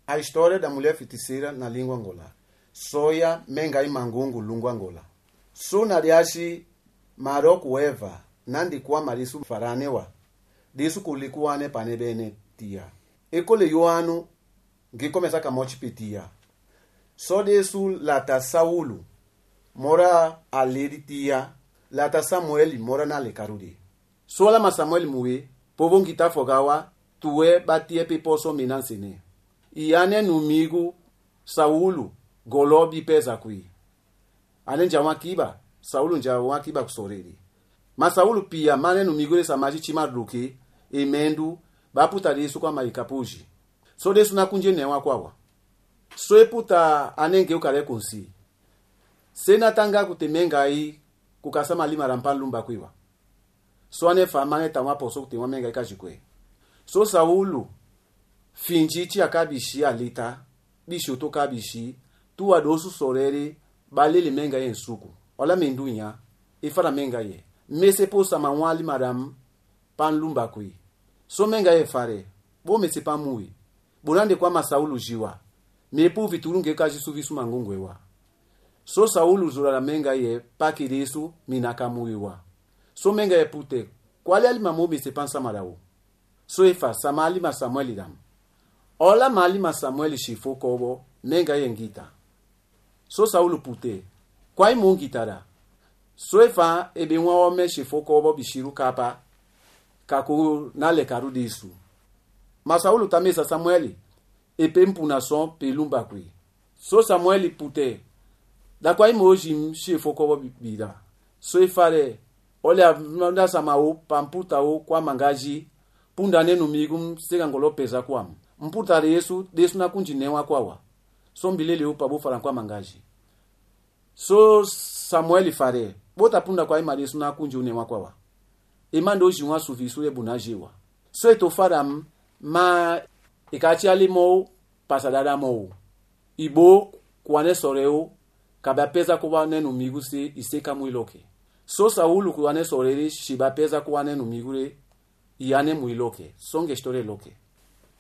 A história da mulher feiticeira na língua angola. Soya mengai mangungu língua angola. So nariashi Maroko eva nandi kwa marisu faranewa. Disu kulikuane panebene tia. Ekole yoanu ngikomesa kamochi pitia. So desu lata Saulu mora aledi tia. Lata Samueli mora na lekarudi. So la ma Samueli muwe povo ngita fogawa tuwe batie piposo minansine. Iane numigu Saulu golobi pesa kui. Ane njawa kiba Saulu njawa kiba kusoreri. Ma Saulu pia mane numigure samaji chima ruke emendu baputa desu kwa maikapuji. So desu na kunje newa kwawa. So eputa anenge ukare kunsi. Sena tanga kutemenga hii kukasama lima rampalumba kwiwa. So ane famane tamwa poso kutewa menga ikajikwe. So Saulu finjichi akabishi alita bishi utoka bishi tuwa dosu sorere balele menga ye nsuku. Ola mendunya ifara menga ye. Mese posa manwali madam panlumba kwi. So menga ye fare. Bo mese pamui. Burande kwa ma Saulu jiwa. Mepu viturunge kaji suvisu mangungwewa. So Saulu zura la menga ye pakirisu minakamuiwa. So menga ye pute. Kwali alimamu mese pansa marao. So ifa samali ma Samueli dam. Ola mali ma Samueli shifo kobo menga ye ngita. So Saulu pute. Kwai mungitara. So ifa ebe nwa ome shifo kobo bishiru kapa. Kaku nale karudisu. Ma Saulu tamesa Samueli. Epe mpuna son pelumba kwi. So Samueli pute. Da kwai mojim shifo kobo bida. So ifare. Ole avanda samao pamputa o kwa mangaji. Punda nenu migum sega ngolo pesa kwam. Mputa resu desu na kunjinewa kwawa. So mbilele upa bufara kwa mangaji. So Samueli fare. Bota punda kwa ima desu na kunjinewa kwawa. Imando jiwa suvisu bunajiwa. So eto faram ma ikachi alimo pasadada mo. Ibo kwane soreo kabya pesa kwa nenu miguse iseka muiloke. So Saulu kwane sorere shiba pesa kwa nenu migure iane muiloke. Songe story loke.